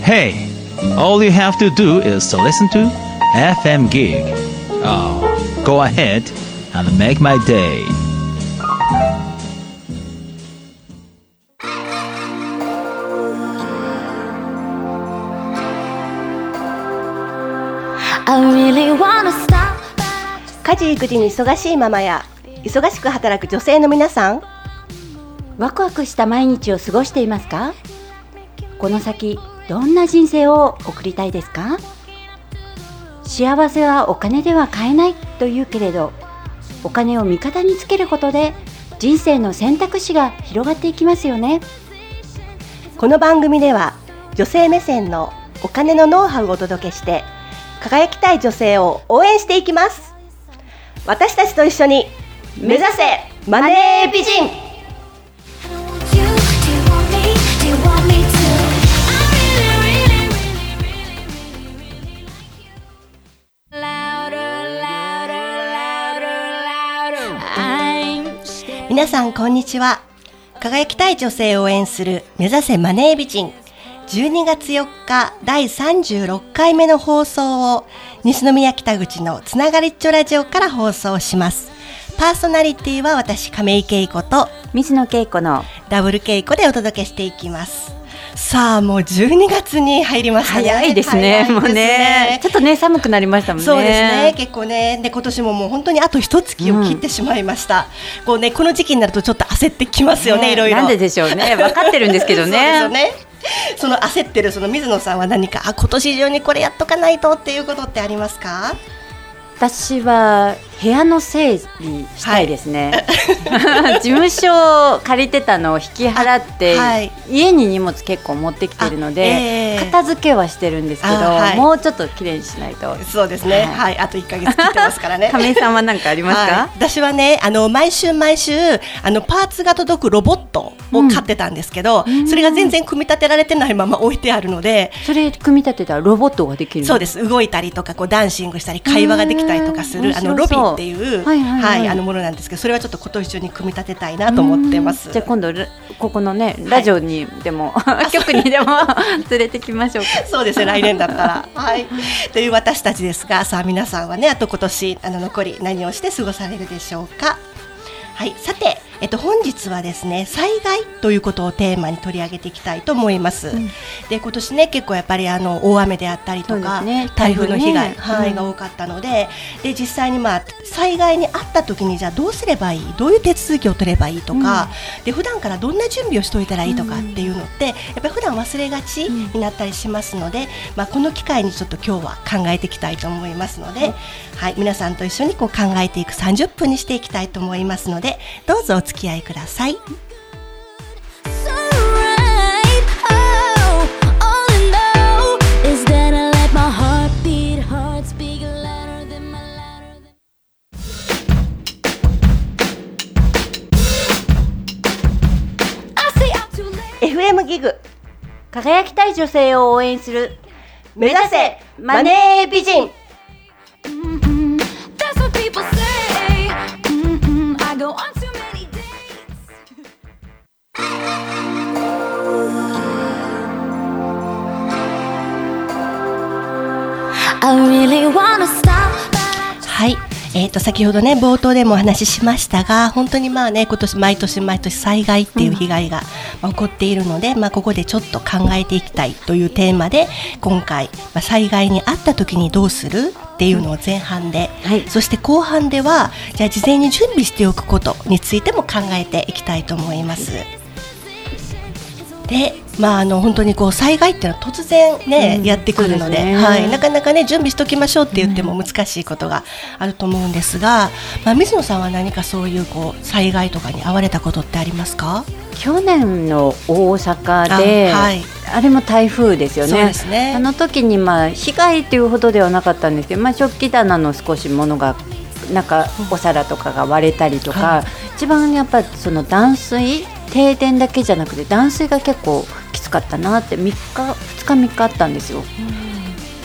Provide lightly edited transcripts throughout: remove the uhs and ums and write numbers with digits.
Hey, all you have to do is to listen to FM Gig. Oh, go ahead and make my day. I really wanna stop. 家事育児に忙しいママや忙しく働く女性の皆さん、 ワクワクした毎日を過ごしていますか？この先どんな人生を送りたいですか？幸せはお金では買えないというけれど、お金を味方につけることで人生の選択肢が広がっていきますよね。 この番組では女性目線のお金のノウハウをお届けして輝きたい女性を応援していきます。私たちと一緒に目指せマネー美人。皆さんこんにちは。輝きたい女性を応援する目指せマネー美人、12月4日第36回目の放送を西宮北口のつながりっちょラジオから放送します。パーソナリティは私亀井恵子と水野恵子のダブル恵子でお届けしていきます。さあもう12月に入りましたね。 早いですね。もうね、ちょっとね寒くなりましたもんね。 そうですね、結構ね。で今年ももう本当にあと一月を切ってしまいました。こうね、この時期になるとちょっと焦ってきますよね、いろいろ。 なんででしょうね。分かってるんですけどね。 そうですよね。その焦ってるその水野さんは何か今年中にこれやっとかないとっていうことってありますか？ 私は部屋の整理したいですね、はい、事務所を借りてたのを引き払って、はい、家に荷物結構持ってきてるので、片付けはしてるんですけど、はい、もうちょっときれいにしないと。そうですね、はい、あと1ヶ月切ってますからね。亀井さんは何かありますか？はい、 私はね、毎週パーツが届くロボットを買ってたんですけど、それが全然組み立てられてないまま置いてあるので。 それ組み立てたらロボットができるの？ そうです。動いたりとかこうダンシングしたり会話ができたりとかするロビーっていう、ものなんですけど、それはちょっと今年中に組み立てたいなと思ってます。 じゃあ今度ここのねラジオにでも、局にでも連れてきましょうか。 そうですね、来年だったら、はい、という私たちですが、さあ皆さんはね、あと今年残り何をして過ごされるでしょうか。はい、さて、本日はですね、災害ということをテーマに取り上げていきたいと思います。で今年ね、結構やっぱり大雨であったりとか、台風の被害、が多かったので、実際に災害にあった時にじゃあどうすればいい、どういう手続きを取ればいいとか、で普段からどんな準備をしておいたらいいとかっていうのってやっぱり普段忘れがちになったりしますので、この機会にちょっと今日は考えていきたいと思いますので、はい、皆さんと一緒にこう考えていく30分にしていきたいと思いますので、どうぞお付き合いください。FM ギグ、 輝きたい女性を応援する目指せマネー美人。はい、先ほどね冒頭でもお話ししましたが、本当に今年毎年災害っていう被害が起こっているので、ここでちょっと考えていきたいというテーマで今回、災害にあった時にどうするっていうのを前半で、そして後半ではじゃあ事前に準備しておくことについても考えていきたいと思います。で本当にこう災害っていうのは突然ね、やってくるので、なかなかね準備しときましょうって言っても難しいことがあると思うんですが、水野さんは何かそういう災害とかに遭われたことってありますか？ 去年の大阪で あれも台風ですよね。 そうですね。 あの時に被害というほどではなかったんですけど、食器棚の少し物がお皿とかが割れたりとか、一番やっぱりその断水、停電だけじゃなくて断水が結構きつかったなって、2日3日あったんですよ。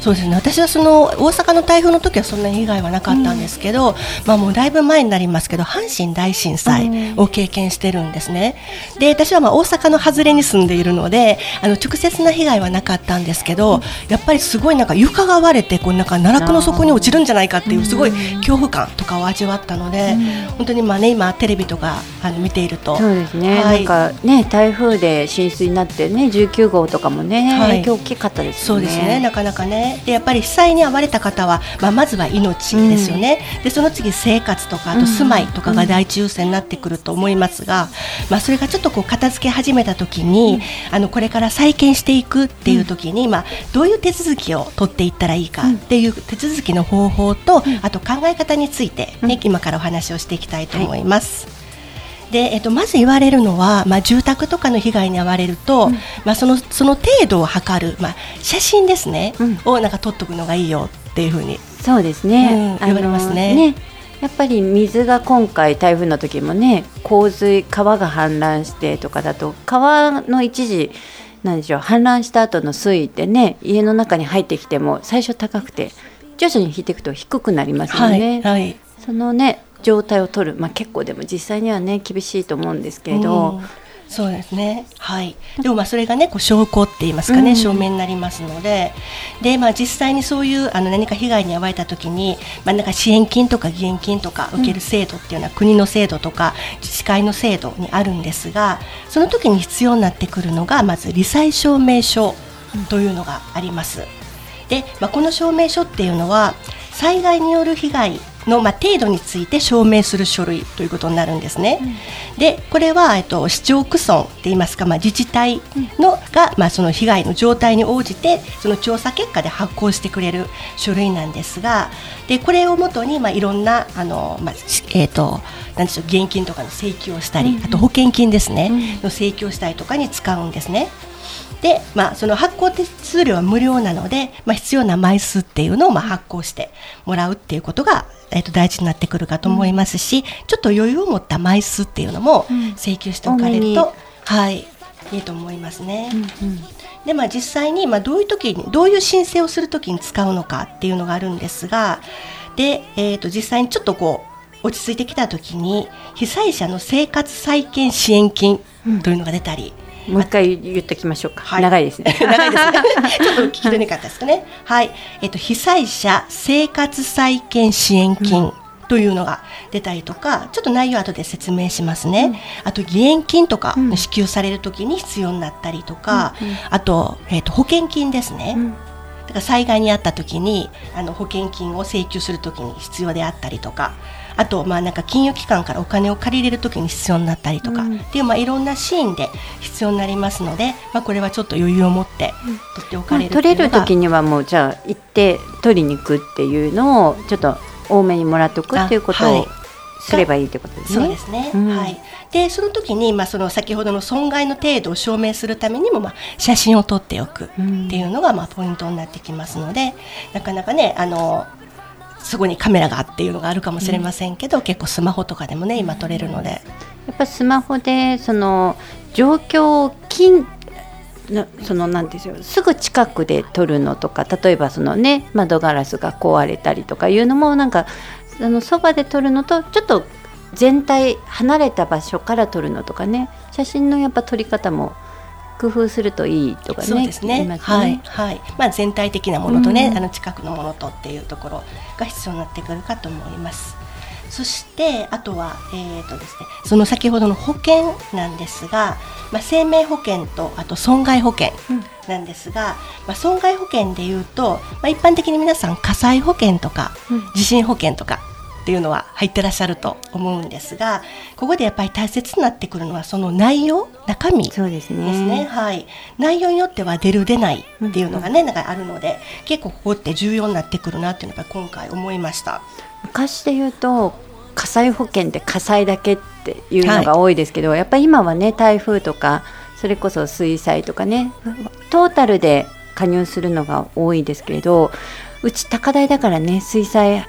そうですね、私はその大阪の台風の時はそんなに被害はなかったんですけど、もうだいぶ前になりますけど阪神大震災を経験してるんですね。で私は大阪の外れに住んでいるので直接な被害はなかったんですけど、やっぱりすごいなんか床が割れてなんか奈落の底に落ちるんじゃないかっていうすごい恐怖感とかを味わったので、本当に今テレビとか見ていると、 そうですね、なんかね台風で浸水になってね19号とかもね、影響大きかったですよね。 そうですね、なかなかね。でやっぱり被災に遭われた方は、まずは命ですよね、でその次生活とかあと住まいとかが第一優先になってくると思いますが、それがちょっと片付け始めた時に、これから再建していくっていう時に、どういう手続きを取っていったらいいかっていう手続きの方法と、あと考え方について、今からお話をしていきたいと思います。でまず言われるのは、住宅とかの被害に遭われると、その程度を測る、写真ですね、をなんか撮っとくのがいいよっていうふうに、 そうですね、 言われますね。 やっぱり水が今回台風の時もね洪水川が氾濫してとかだと川の一時なんでしょう氾濫した後の水位ってね家の中に入ってきても最初高くて徐々に引いていくと低くなりますよね、そのね状態を取る、結構でも実際にはね厳しいと思うんですけれど、 そうですね、でもそれがね証拠って言いますかね、証明になりますので、実際にそういう何か被害に遭われた時に、なんか支援金とか義援金とか受ける制度っていうのは、国の制度とか自治会の制度にあるんですが、その時に必要になってくるのがまず罹災証明書というのがあります。で、この証明書っていうのは災害による被害の程度について証明する書類ということになるんですね、でこれは、市町区村って言いますか、自治体のが、その被害の状態に応じてその調査結果で発行してくれる書類なんですが、でこれをもとに、いろんななんでしょう現金とかの請求をしたり、あと保険金ですね、の請求をしたりとかに使うんですね。でその発行手数料は無料なので、必要な枚数っていうのを発行してもらうっていうことが、大事になってくるかと思いますし、ちょっと余裕を持った枚数っていうのも請求しておかれると、いいと思いますね、で実際に、どういう時にどういう申請をするときに使うのかっていうのがあるんですが、で、実際にちょっと落ち着いてきた時に被災者の生活再建支援金というのが出たり、 もう一回言っておきましょうか、長いですね長いですねちょっと聞き取れなかったですかね。被災者生活再建支援金というのが出たりとか、ちょっと内容は後で説明しますね、あと義援金とか支給されるときに必要になったりとか、あと、保険金ですね、だから災害に遭ったときに保険金を請求するときに必要であったりとか、あとなんか金融機関からお金を借りれるときに必要になったりとか、っていういろんなシーンで必要になりますので、これはちょっと余裕を持って取っておかれるっていうのが、 取れるときにはもうじゃあ行って取りに行くっていうのをちょっと多めにもらっておくっていうことをすればいいってことですね。 そうですね、でその時に、その先ほどの損害の程度を証明するためにも、写真を撮っておくっていうのが、ポイントになってきますので、なかなかねそこにカメラがっていうのがあるかもしれませんけど、結構スマホとかでもね今撮れるので、 やっぱスマホでその状況をそのなんですよ、すぐ近くで撮るのとか、例えばそのね窓ガラスが壊れたりとかいうのもなんかそばで撮るのとちょっと全体離れた場所から撮るのとかね、写真のやっぱ撮り方も工夫するといいとかね。 そうですね、全体的なものとね、近くのものとっていうところが必要になってくるかと思います。そしてあとは、ですね、その先ほどの保険なんですが、生命保険とあと損害保険なんですが、損害保険でいうと、一般的に皆さん火災保険とか、地震保険とかっていうのは入ってらっしゃると思うんですが、ここでやっぱり大切になってくるのはその内容、中身ですね。 そうですね、 内容によっては出る出ないっていうのがね、なんかあるので、結構ここって重要になってくるなっていうのが今回思いました。 昔で言うと火災保険って火災だけっていうのが多いですけど、やっぱり今はね台風とかそれこそ水災とかねトータルで加入するのが多いですけれど、うち高台だからね水災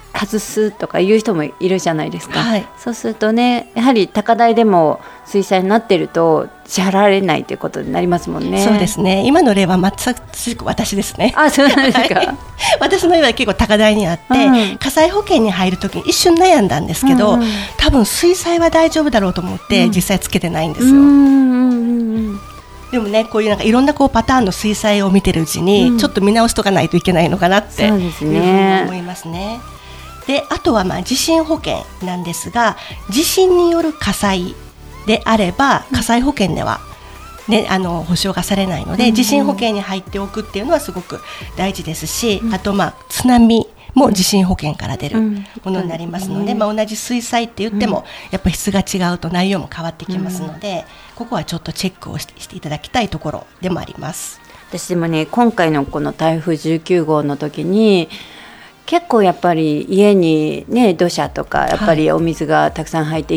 外すとかいう人もいるじゃないですか、 はい、 そうするとね、やはり高台でも水災になってると支払われないということになりますもんね。 そうですね、今の例はまさしく私ですね。 あ、そうなんですか、はい、 私の家は結構高台にあって、火災保険に入るときに一瞬悩んだんですけど、多分水災は大丈夫だろうと思って実際つけてないんですよ。でもね、こういうなんかいろんなこうパターンの水災を見てるうちに、ちょっと見直しとかないといけないのかなっていうふうに思いますね。で、あとは地震保険なんですが、地震による火災であれば火災保険では、ね、保証がされないので、地震保険に入っておくっていうのはすごく大事ですし、あと津波も地震保険から出るものになりますので、同じ水災って言ってもやっぱり質が違うと内容も変わってきますので、ここはちょっとチェックをしていただきたいところでもあります。 私でもね、今回のこの台風19号の時に結構やっぱり家にね、土砂とかやっぱりお水がたくさん入って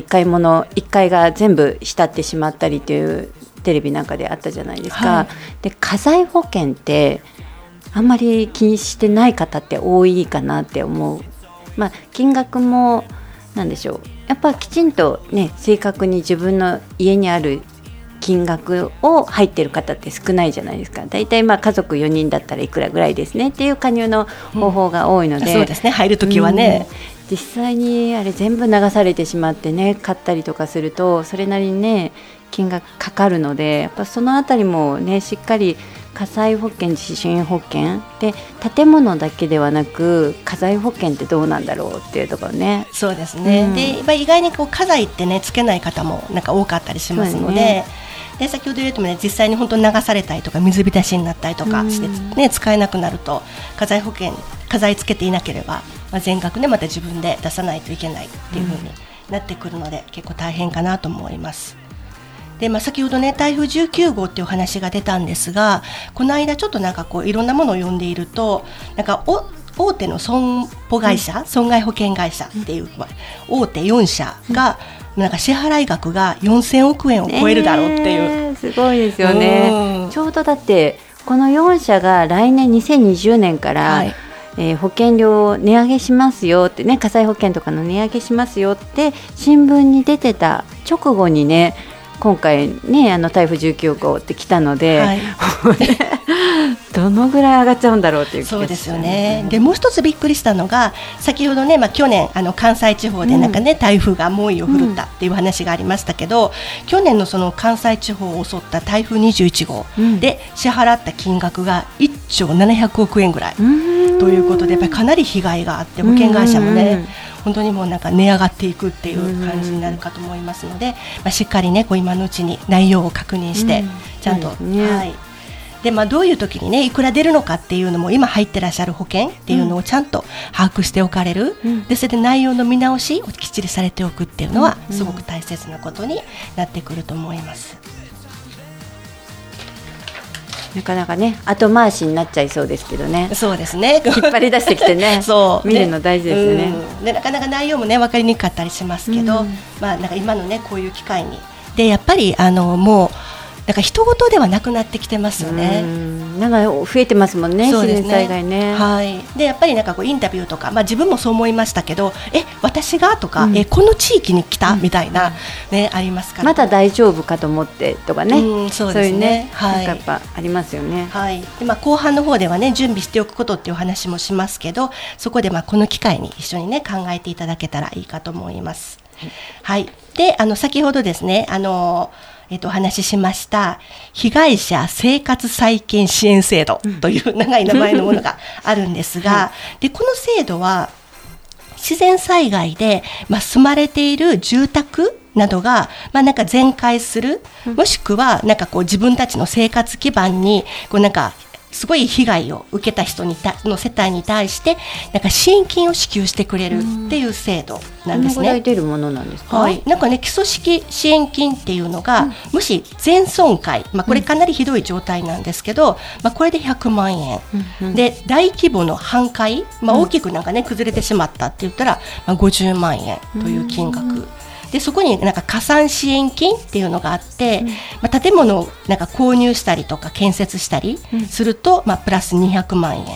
1階が全部浸ってしまったりというテレビなんかであったじゃないですか、はい、で火災保険ってあんまり気にしてない方って多いかなって思う。金額もなんでしょう、やっぱきちんとね、正確に自分の家にある金額を入ってる方って少ないじゃないですか。だいたい家族4人だったらいくらぐらいですねっていう加入の方法が多いので、 そうですね、入るときはね、 実際にあれ全部流されてしまってね、買ったりとかするとそれなりにね金額かかるので、やっぱそのあたりもね、しっかり火災保険、地震保険で、建物だけではなく火災保険ってどうなんだろうっていうところね。 そうですね、で意外にこう家財ってねつけない方もなんか多かったりしますので、で先ほど言うとね、実際に本当に流されたりとか水浸しになったりとかして、ね、使えなくなると火災保険、家財つけていなければ、全額ねまた自分で出さないといけないっていう風になってくるので、結構大変かなと思います。で先ほどね、台風19号っていう話が出たんですが、この間ちょっとなんかこういろんなものを読んでいると、なんか大手の損保会社、損害保険会社っていう、大手4社が、なんか支払い額が4000億円を超えるだろうっていう、 すごいですよね。ちょうどだってこの4社が来年2020年から、保険料を値上げしますよってね、火災保険とかの値上げしますよって新聞に出てた直後にね、今回ね、台風19号って来たので、どのぐらい上がっちゃうんだろうっていう気が、 そうですよね。でもう一つびっくりしたのが、先ほどね、去年関西地方でなんかね、台風が猛威を振るったっていう話がありましたけど、去年のその関西地方を襲った台風21号で支払った金額が1兆700億円ぐらいということで、やっぱりかなり被害があって、保険会社もね、本当にもうなんか値上がっていくっていう感じになるかと思いますので、しっかりねこう今のうちに内容を確認してちゃんと、でどういう時にねいくら出るのかっていうのも、今入ってらっしゃる保険っていうのをちゃんと把握しておかれる、でそれで内容の見直しをきっちりされておくっていうのはすごく大切なことになってくると思います。 なかなかね後回しになっちゃいそうですけどね。 そうですね、 引っ張り出してきてねそう見るの大事ですよね。 でなかなか内容もね分かりにくかったりしますけど、なんか今のねこういう機会にでやっぱりもうなんか人事ではなくなってきてますよね。 なんか増えてますもんね、 そうですね、 自然災害ね。 でやっぱりなんかこうインタビューとか、自分もそう思いましたけど、私がとか、この地域に来たみたいな、ありますから、 まだ大丈夫かと思ってとかね、 そうですね、 なんかやっぱありますよね。 で後半の方ではね準備しておくことっていう話もしますけど、そこでこの機会に一緒にね考えていただけたらいいかと思います。で先ほどですねお話ししました被害者生活再建支援制度という長い名前のものがあるんですが、でこの制度は自然災害で、住まれている住宅などが、なんか全壊する、もしくはなんかこう自分たちの生活基盤にこうなんかすごい被害を受けた人の世帯に対してなんか支援金を支給してくれるっていう制度なんですね。 どのぐらい出るものなんですか？ なんかね基礎式支援金っていうのが、もし全損壊、これかなりひどい状態なんですけど、これで100万円、で大規模の半壊、大きくなんかね崩れてしまったって言ったら、50万円という金額、でそこになんか加算支援金っていうのがあって、建物をなんか購入したりとか建設したりすると、プラス200万円、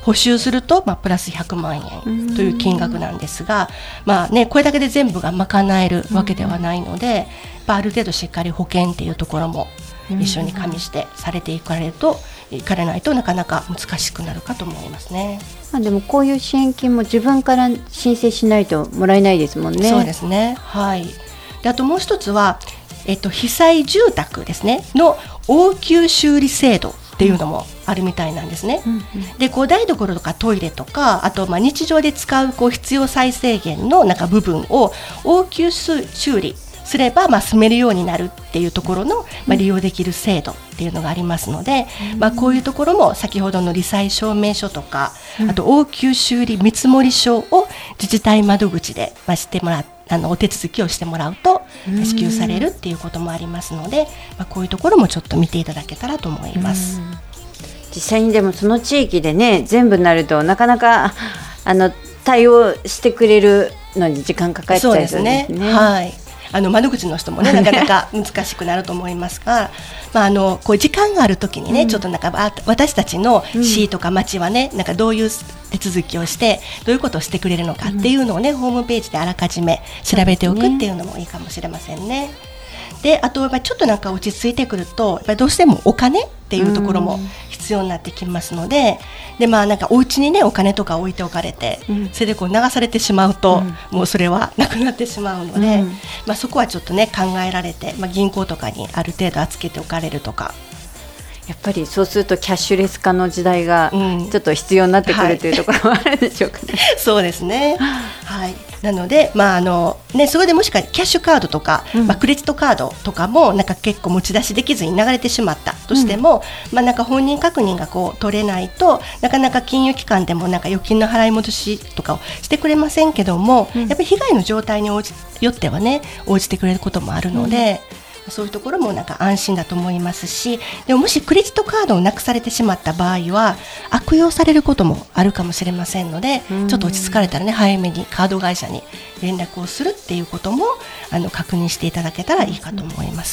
補修すると、プラス100万円という金額なんですが、これだけで全部が賄えるわけではないので、ある程度しっかり保険っていうところも一緒に加味してされていかれないとなかなか難しくなるかと思いますね。 でもこういう支援金も自分から申請しないともらえないですもんね。 そうですね、はい。であともう一つは、被災住宅ですねの応急修理制度っていうのもあるみたいなんですね。で台所とかトイレとか、あと日常で使う必要最低限の部分を応急修理すれば住めるようになるっていうところの、利用できる制度っていうのがありますので、こういうところも先ほどの罹災証明書とか、あと応急修理見積書を自治体窓口でしてもらってお手続きをしてもらうと支給されるっていうこともありますので、こういうところもちょっと見ていただけたらと思います。 実際にでもその地域でね全部なるとなかなか対応してくれるのに時間かかっちゃいそうですね。 はい、窓口の人もねなかなか難しくなると思いますが、こう時間があるときにね、ちょっと私たちの市とか町はねどういう手続きをしてどういうことをしてくれるのかっていうのをね、ホームページであらかじめ調べておくっていうのもいいかもしれませんね。であとちょっと落ち着いてくるとどうしてもお金っていうところも必要になってきますので、お家にねお金とか置いておかれて、それで流されてしまうと、もうそれはなくなってしまうので、そこはちょっとね考えられて、銀行とかにある程度預けておかれるとか。 やっぱりそうするとキャッシュレス化の時代がちょっと必要になってくるというところもあるんでしょうかね。 そうですね、はい、なので、それでもしかキャッシュカードとか、クレジットカードとかも結構持ち出しできずに流れてしまったとしても、本人確認が取れないとなかなか金融機関でも預金の払い戻しとかをしてくれませんけども、やっぱり被害の状態によってはね応じてくれることもあるので、そういうところも安心だと思いますし、でももしクレジットカードをなくされてしまった場合は悪用されることもあるかもしれませんので、ちょっと落ち着かれたらね早めにカード会社に連絡をするっていうことも確認していただけたらいいかと思います。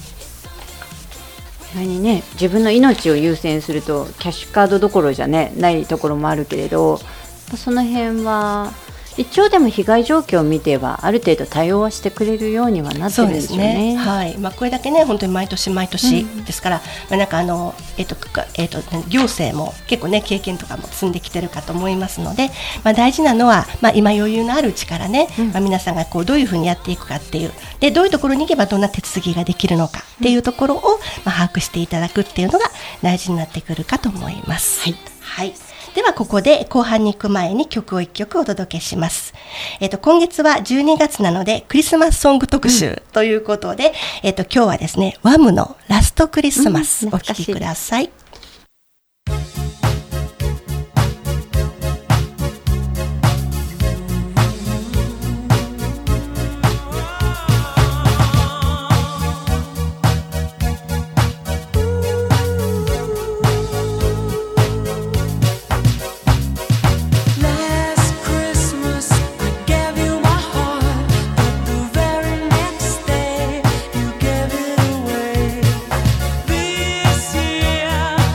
自分の命を優先するとキャッシュカードどころじゃないところもあるけれど、その辺は一応でも被害状況を見てはある程度対応はしてくれるようにはなってるんですよね。 はい、これだけね本当に毎年毎年ですから、行政も結構ね経験とかも積んできてるかと思いますので、大事なのは、今余裕のあるうちからね、皆さんがどういうふうにやっていくかっていうで、どういうところに行けばどんな手続きができるのかっていうところを、把握していただくっていうのが大事になってくるかと思います。はい、はい。ではここで後半に行く前に曲を1曲お届けします。今月は12月なのでクリスマスソング特集ということで、今日はですねワムのラストクリスマスお聴きください。 Yeah.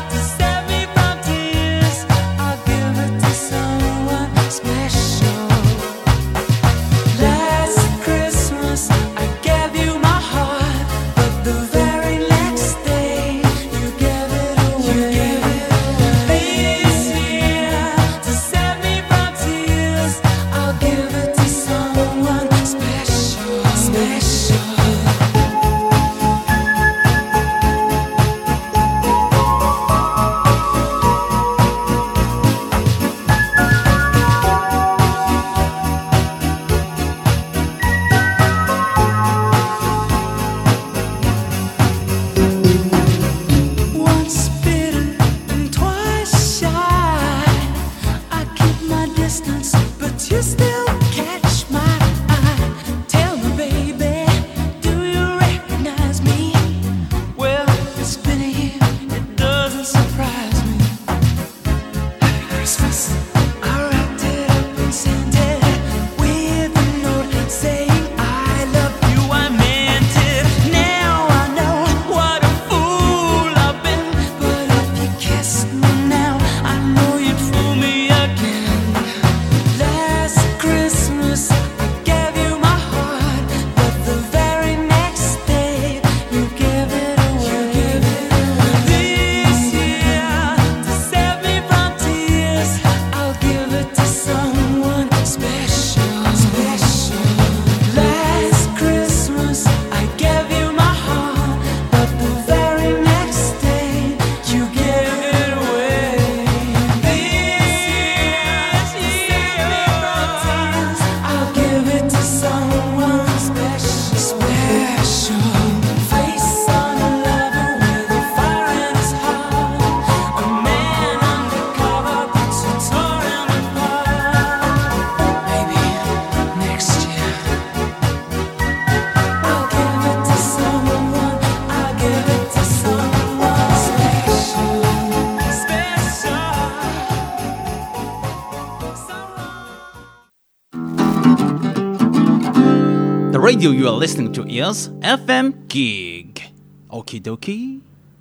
radio you are listening to is FM Gig. Okie dokie.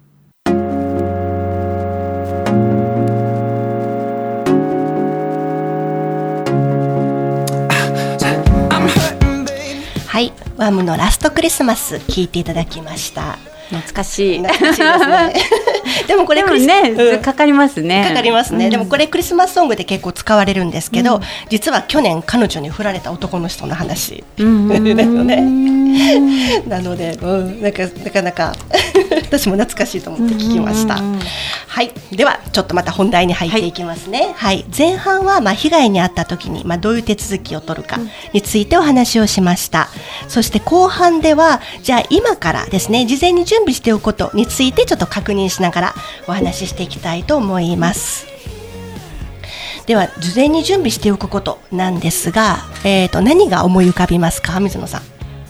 はい、ワムのラストクリスマス聞いていただきました。 懐かしい。 懐かしいですね。でもこれかかりますね。 かかりますね。でもこれクリスマスソングで結構使われるんですけど、実は去年彼女に振られた男の人の話ですよね。なので、なかなか私も懐かしいと思って聞きました。はい、ではちょっとまた本題に入っていきますね。はい、前半は被害に遭った時にどういう手続きを取るかについてお話をしました。そして後半ではじゃあ今からですね、事前に準備しておくことについてちょっと確認しながらお話ししていきたいと思います。では事前に準備しておくことなんですが、何が思い浮かびますか、水野さ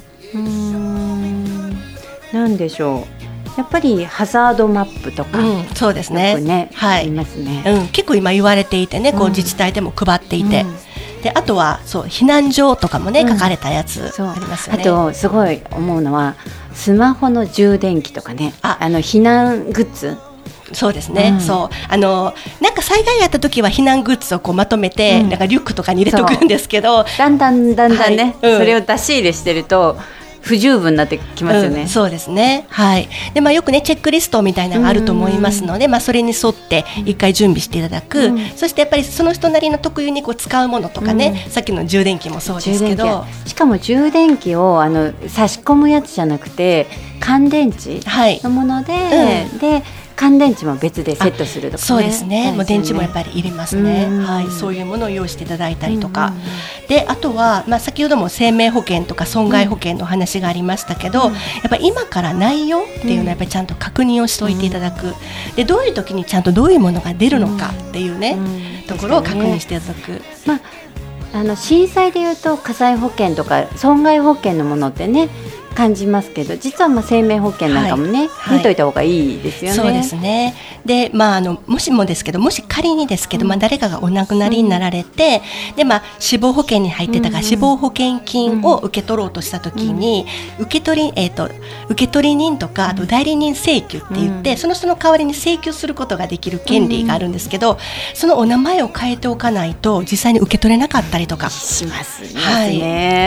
ん。 なんでしょう。やっぱりハザードマップとか、 そうですね、 はい、ありますね。 結構今言われていてね、こう自治体でも配っていて、であとはそう避難所とかもね、書かれたやつありますよね。 あとすごい思うのはスマホの充電器とかね、避難グッズ。 そうですね、そうなんか災害があった時は避難グッズをこうまとめて、なんかリュックとかに入れとくんですけど、 だんだんね、それを出し入れしてると不十分になってきますよね。 そうですね、はい。でよくねチェックリストみたいなのがあると思いますので、それに沿って一回準備していただく、そしてやっぱりその人なりの特有にこう使うものとかね、さっきの充電器もそうですけど、 しかも充電器を差し込むやつじゃなくて乾電池のもので、で乾電池も別でセットするとかね。 そうですね、もう電池もやっぱりいりますね。はい、そういうものを用意していただいたりとか、であとは、先ほども生命保険とか損害保険の話がありましたけど、やっぱり今から内容っていうのはやっぱりちゃんと確認をしておいていただく、でどういう時にちゃんとどういうものが出るのかっていうね、ところを確認していただく。 震災でいうと火災保険とか損害保険のものってね感じますけど、実は生命保険なんかもね、見といた方がいいですよね。 そうですね。で、もしもですけど、もし仮にですけど、誰かがお亡くなりになられて、で死亡保険に入ってたから死亡保険金を受け取ろうとしたときに、受け取り人とかあと代理人請求って言って、その人の代わりに請求することができる権利があるんですけど、そのお名前を変えておかないと実際に受け取れなかったりとかしますね。 はい、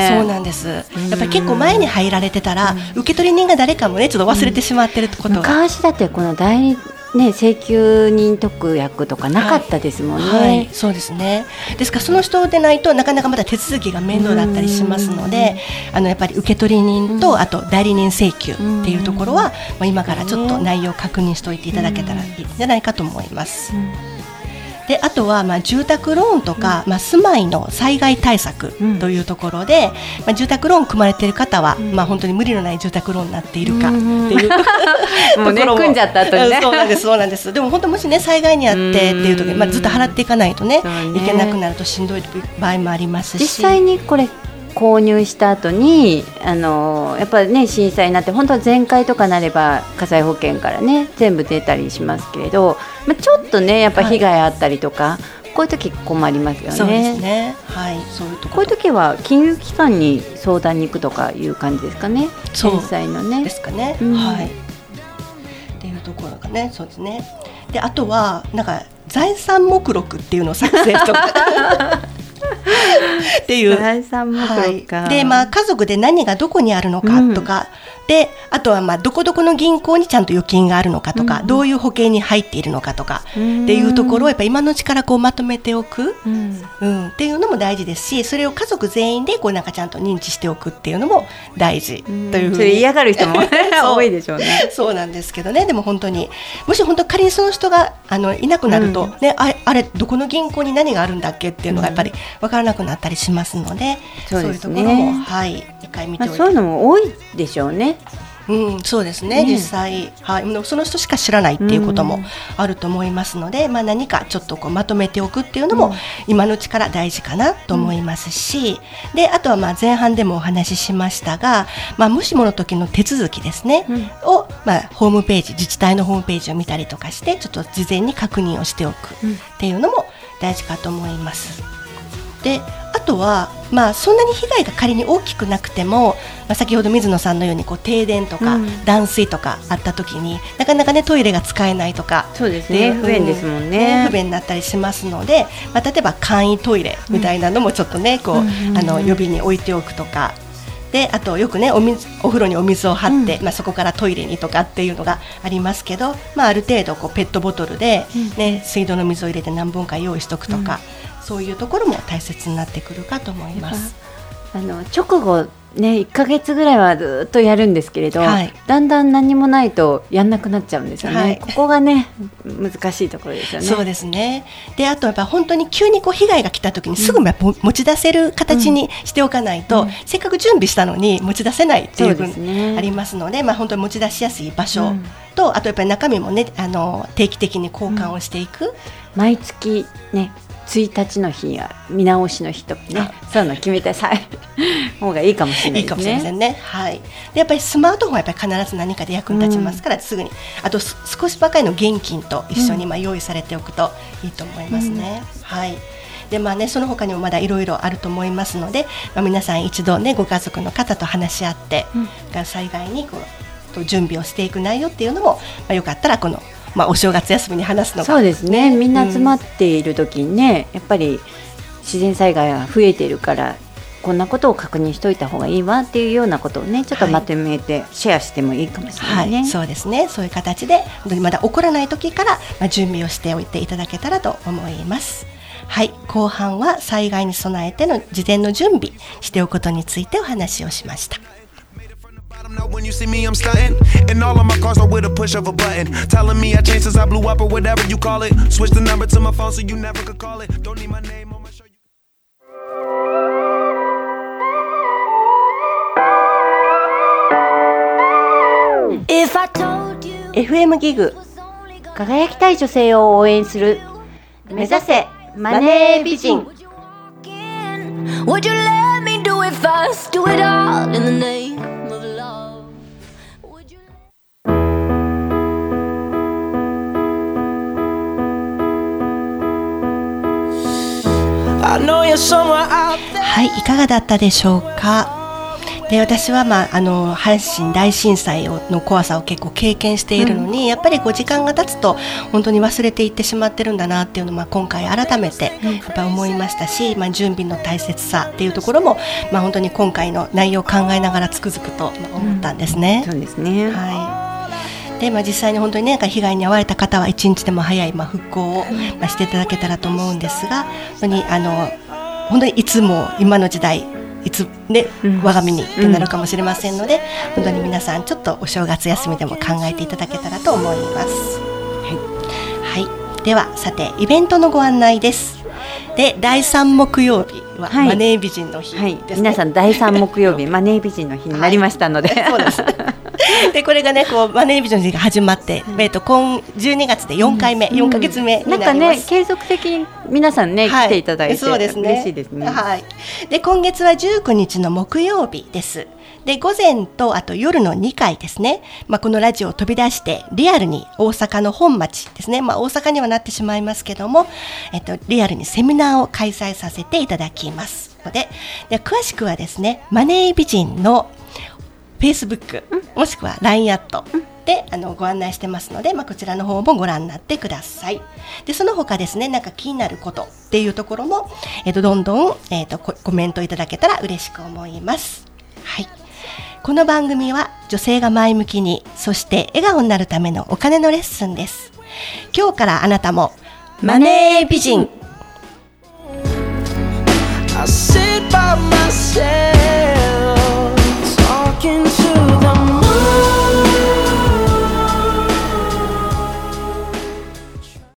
そうなんです。やっぱり結構前に入られてたら、受取人が誰かもねちょっと忘れてしまってることが、 昔だってこの代理請求人特約とかなかったですもんね。 そうですね。ですからその人でないとなかなかまた手続きが面倒だったりしますので、やっぱり受取人とあと代理人請求っていうところは、今からちょっと内容を確認しておいていただけたらいいんじゃないかと思います。であとは住宅ローンとか、住まいの災害対策というところで、住宅ローン組まれている方は、本当に無理のない住宅ローンになっているかっていうところも組んじゃった後にねそうなんです。でも本当もしね災害にあってっていう時に、ずっと払っていかないとねいけなくなるとしんどい場合もありますし、 実際にこれ購入した後にやっぱりね震災になって本当は全壊とかなれば火災保険からね全部出たりしますけれど、ちょっとねやっぱ被害あったりとか、こういう時困りますよね。 そうですね、はい、そういうとこういう時は金融機関に相談に行くとかいう感じですかね。 そう震災のねですかね、はい、っていうところがね、そうですね。であとはなんか財産目録っていうのを作成とかっていう財産目録か、 で家族で何がどこにあるのかとか、であとはどこどこの銀行にちゃんと預金があるのかとか、どういう保険に入っているのかとかっていうところをやっぱ今のうちからこうまとめておく、っていうのも大事ですし、それを家族全員でこうなんかちゃんと認知しておくっていうのも大事というふうに、 それ嫌がる人も多いでしょうね。 そうなんですけどね。でも本当にもし本当仮にその人がいなくなると、あれどこの銀行に何があるんだっけっていうのがやっぱり分からなくなったりしますので、そういうところも一回見ておいて、 そういうのも多いでしょうね。 そうですね、実際、その人しか知らないっていうこともあると思いますので、何かちょっとこうまとめておくっていうのも今のうちから大事かなと思いますし、であとは前半でもお話ししましたが、もしもの時の手続きですね、を、ホームページ、自治体のホームページを見たりとかしてちょっと事前に確認をしておくっていうのも大事かと思います。 であとは、そんなに被害が仮に大きくなくても、先ほど水野さんのように停電とか、断水とかあった時になかなかねトイレが使えないとか、 そうですね、不便ですもんね、 不便になったりしますので、例えば簡易トイレみたいなのもちょっとね予備に置いておくとかで、あとよくねお風呂にお水を張って、そこからトイレにとかっていうのがありますけど、ある程度ペットボトルで、水道の水を入れて何本か用意しとくとか、そういうところも大切になってくるかと思います。 直後ね、1ヶ月ぐらいはずっとやるんですけれど、だんだん何もないとやんなくなっちゃうんですよね、ここがね難しいところですよね。 そうですね。であとやっぱ本当に急に被害が来た時にすぐ持ち出せる形にしておかないと、せっかく準備したのに持ち出せないっていう部分ありますので、本当に持ち出しやすい場所と、あとやっぱり中身もね定期的に交換をしていく、 毎月ね1日の日や見直しの日とかね、そういうの決めて方がいいかもしれないですね。いいかもしれませんね。でやっぱりスマートフォンはやっぱり必ず何かで役に立ちますから、すぐにあと少しばかりの現金と一緒に用意されておくといいと思いますね。でその他にもまだいろいろあると思いますので、皆さん一度ねご家族の方と話し合って、災害に準備をしていく内容っていうのも、よかったらお正月休みに話すのが、 そうですね、みんな集まっている時にね、やっぱり自然災害が増えているからこんなことを確認しておいた方がいいわっていうようなことをねちょっとまとめてシェアしてもいいかもしれないね。 そうですね、そういう形で本当にまだ起こらない時から準備をしておいていただけたらと思います。後半は災害に備えての事前の準備しておくことについてお話をしました。 Now when you see me I'm stunting and all of my cars are with a push of a button telling me I changed since I blew up or whatever you call it, switch the number to my phone so you never could call it, don't need my name on my show If I told you FM ギグ、 輝きたい女性を応援する目指せマネー美人。 Would you let me do it fast, do it all in the name of love? Would you... I know you're somewhere out there. いかがだったでしょうか。で私は、阪神大震災の怖さを結構経験しているのに、やっぱり時間が経つと本当に忘れていってしまってるんだなっていうのを、今回改めてやっぱ思いましたし、準備の大切さっていうところも、本当に今回の内容を考えながらつくづくと思ったんですね。 そうですね。 で実際に本当に、被害に遭われた方は一日でも早い、復興を、していただけたらと思うんですが、本当にいつも今の時代いつね、我が身にってなるかもしれませんので、本当に皆さんちょっとお正月休みでも考えていただけたらと思います。ではさてイベントのご案内です。で第3木曜日はマネー美人の日ですね。 皆さん第3木曜日マネー美人の日になりましたので、 そうですでこれがねマネービジョンが始まって、今12月で4回目、4ヶ月目になります。 なんかね継続的に皆さんね、来ていただいてそうですね、嬉しいですね。 で今月は19日の木曜日です。で午前とあと夜の2回ですね、このラジオを飛び出してリアルに大阪の本町ですね、大阪にはなってしまいますけども、リアルにセミナーを開催させていただきますので、詳しくはですねマネー美人のFacebook、もしくは LINE アットでご案内してますので、こちらの方もご覧になってください。でその他ですね、なんか気になることっていうところも、どんどん、コメントいただけたら嬉しく思います。この番組は女性が前向きに、そして笑顔になるためのお金のレッスンです。今日からあなたもマネー美人。 I sit by myself